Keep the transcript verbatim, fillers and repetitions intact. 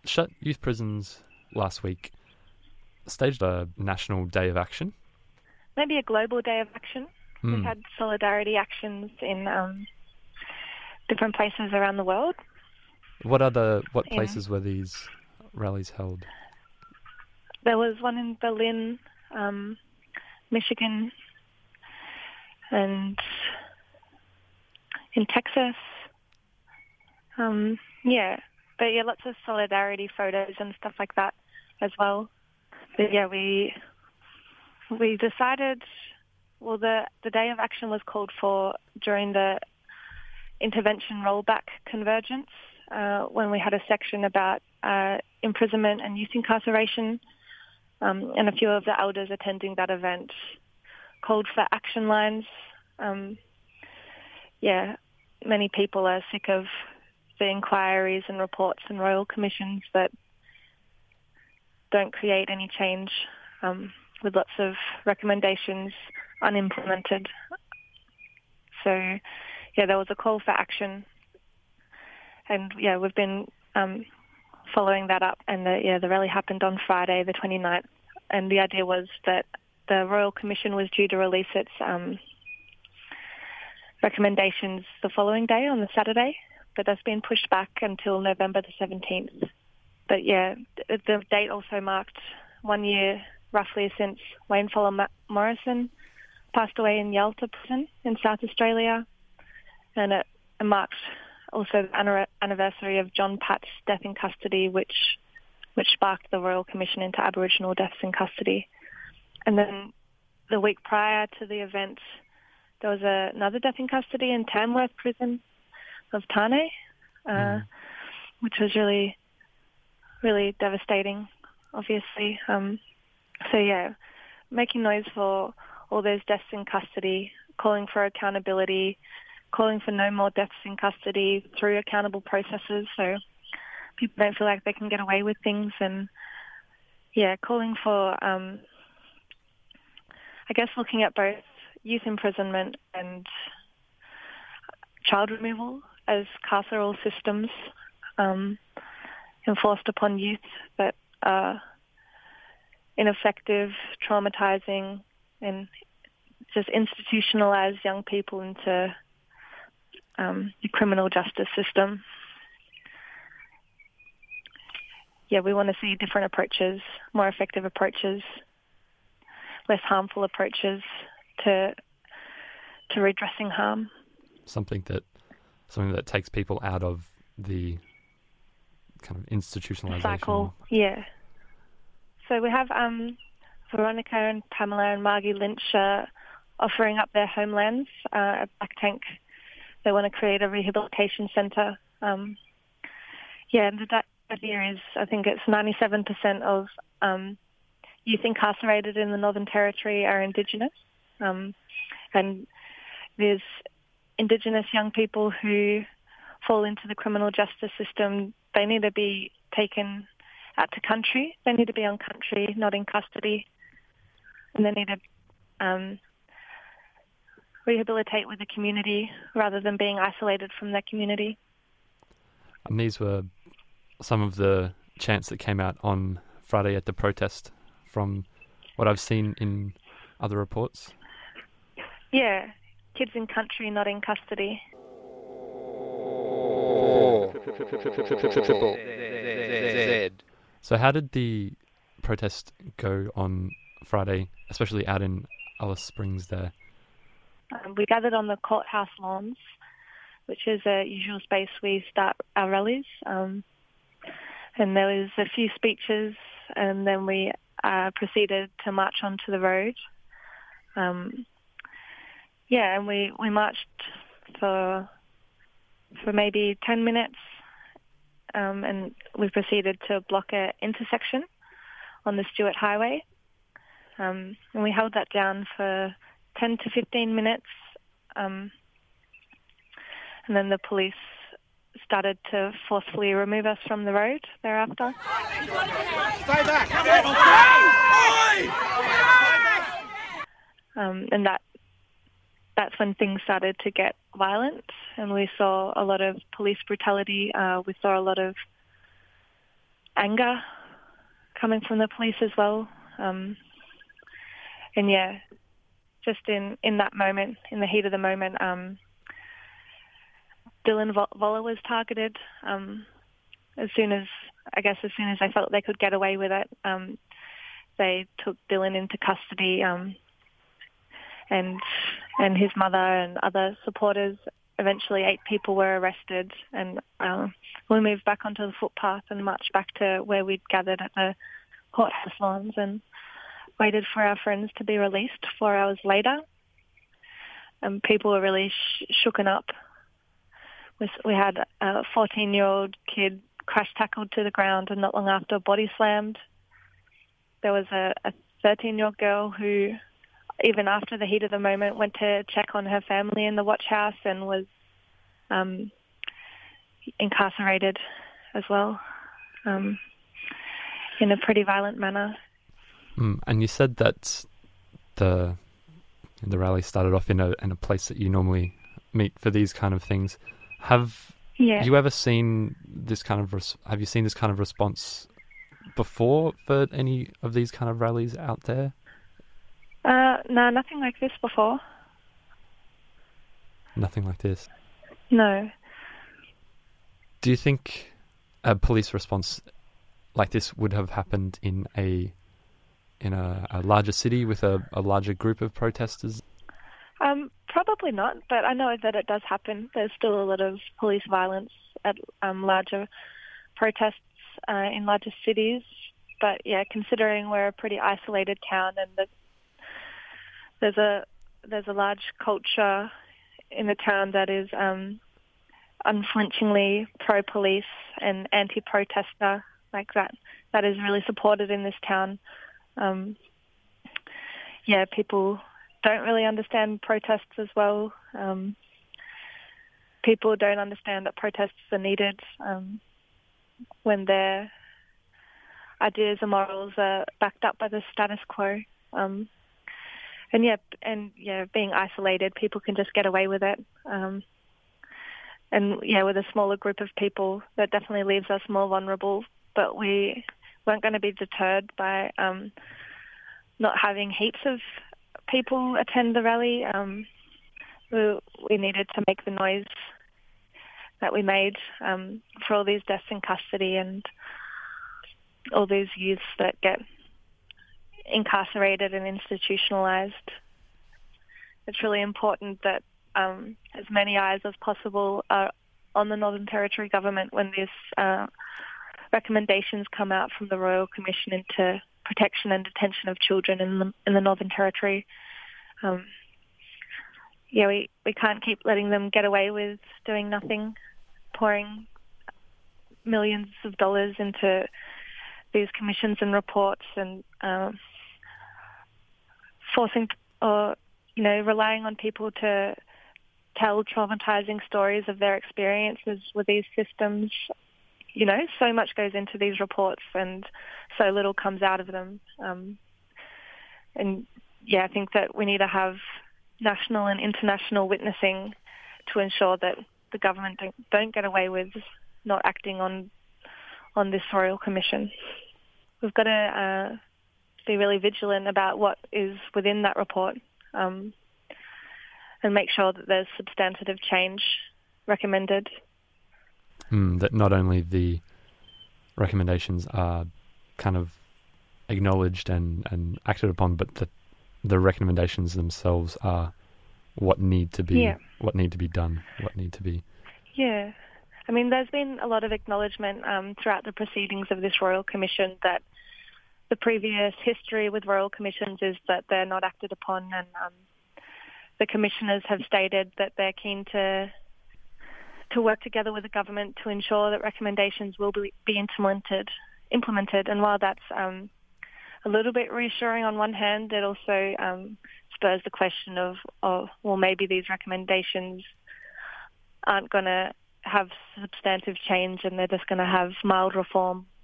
Shut Youth Prisons last week staged a national day of action. Maybe a global day of action. Mm. We've had solidarity actions in um, different places around the world. What other what In, places were these rallies held? There was one in Berlin, um, Michigan, and in Texas. Um, yeah, but yeah, lots of solidarity photos and stuff like that as well. But yeah, we we decided. Well, the the day of action was called for during the intervention rollback convergence, uh, when we had a section about uh, imprisonment and youth incarceration, um, and a few of the elders attending that event called for action lines. Um, yeah, many people are sick of the inquiries and reports and royal commissions that don't create any change, um, with lots of recommendations unimplemented. So, yeah, there was a call for action, and yeah, we've been um, following that up. And the, yeah, the rally happened on Friday, the twenty-ninth, and the idea was that the Royal Commission was due to release its um, recommendations the following day, on the Saturday, but that's been pushed back until November the seventeenth. But yeah, the date also marked one year roughly since Wayne Fuller Morrison passed away in Yalta prison in South Australia, and it marked also the anniversary of John Patt's death in custody, which which sparked the Royal Commission into Aboriginal deaths in custody. And then the week prior to the event, there was a, another death in custody in Tamworth prison of Tane, uh, mm. which was really, really devastating, obviously. Um, so yeah, making noise for all those deaths in custody, calling for accountability, calling for no more deaths in custody through accountable processes so people don't feel like they can get away with things, and yeah, calling for, um, I guess, looking at both youth imprisonment and child removal as carceral systems um, enforced upon youth that are ineffective, traumatizing, and just institutionalize young people into um, the criminal justice system. Yeah, we want to see different approaches, more effective approaches, less harmful approaches to to redressing harm. Something that something that takes people out of the kind of institutionalization cycle. Yeah. So we have um, Veronica and Pamela and Margie Lynch uh, offering up their homelands uh, at Black Tank. They want to create a rehabilitation centre. Um, yeah, and the idea is, I think it's ninety-seven percent of um, youth incarcerated in the Northern Territory are Indigenous. Um, and there's Indigenous young people who fall into the criminal justice system. They need to be taken out to country. They need to be on country, not in custody. And they need to um, rehabilitate with the community rather than being isolated from their community. And these were some of the chants that came out on Friday at the protest from what I've seen in other reports. Yeah, kids in country, not in custody. So how did the protest go on Friday, especially out in Alice Springs there? Um, we gathered on the courthouse lawns, which is a usual space we start our rallies. Um, and there was a few speeches, and then we uh, proceeded to march onto the road. Um, yeah, and we, we marched for for maybe ten minutes, um, and we proceeded to block an intersection on the Stewart Highway. Um, and we held that down for ten to fifteen minutes, um, and then the police started to forcefully remove us from the road thereafter. Stay back! Um, and that that's when things started to get violent, and we saw a lot of police brutality. Uh, we saw a lot of anger coming from the police as well. Um, and yeah, just in, in that moment, in the heat of the moment, um, Dylan Voller was targeted. Um, as soon as, I guess, as soon as they felt they could get away with it, um, they took Dylan into custody, um, and and his mother and other supporters. Eventually, eight people were arrested, and um, we moved back onto the footpath and marched back to where we'd gathered at the courthouse lawns and waited for our friends to be released four hours later. And people were really sh- shooken up. We, we had a fourteen-year-old kid crash tackled to the ground and not long after body slammed. There was a, a thirteen-year-old girl who, even after the heat of the moment, went to check on her family in the watch house and was um, incarcerated as well, um, in a pretty violent manner. Mm, and you said that the the rally started off in a in a place that you normally meet for these kind of things. Have yeah. you ever seen this kind of res- have you seen this kind of response before for any of these kind of rallies out there? Uh, no, nothing like this before. Nothing like this? No. Do you think a police response like this would have happened in a in a, a larger city with a, a larger group of protesters? Um, probably not, but I know that it does happen. There's still a lot of police violence at um, larger protests uh, in larger cities. But yeah, considering we're a pretty isolated town and the There's a there's a large culture in the town that is um, unflinchingly pro-police and anti-protester, like that. That is really supported in this town. Um, yeah, people don't really understand protests as well. Um, people don't understand that protests are needed um, when their ideas and morals are backed up by the status quo. Um, And yeah, and yeah, being isolated, people can just get away with it. Um, and yeah, with a smaller group of people, that definitely leaves us more vulnerable. But we weren't going to be deterred by um, not having heaps of people attend the rally. Um, we, we needed to make the noise that we made um, for all these deaths in custody and all these youths that get incarcerated and institutionalized. It's really important that um, as many eyes as possible are on the Northern Territory government when these uh, recommendations come out from the Royal Commission into Protection and Detention of Children in the, in the Northern Territory. Um, yeah, we, we can't keep letting them get away with doing nothing, pouring millions of dollars into these commissions and reports and um, forcing or, you know, relying on people to tell traumatizing stories of their experiences with these systems. You know, so much goes into these reports and so little comes out of them. Um, and yeah, I think that we need to have national and international witnessing to ensure that the government don't, don't get away with not acting on on this Royal Commission. We've got to uh, be really vigilant about what is within that report um, and make sure that there's substantive change recommended. Mm, that not only the recommendations are kind of acknowledged and, and acted upon, but that the recommendations themselves are what need to be yeah. what need to be done, what need to be. Yeah. I mean, there's been a lot of acknowledgement um, throughout the proceedings of this Royal Commission that the previous history with Royal Commissions is that they're not acted upon, and um, the commissioners have stated that they're keen to to work together with the government to ensure that recommendations will be, be implemented. Implemented, and while that's um, a little bit reassuring on one hand, it also um, spurs the question of, of, well, maybe these recommendations aren't going to have substantive change and they're just going to have mild reform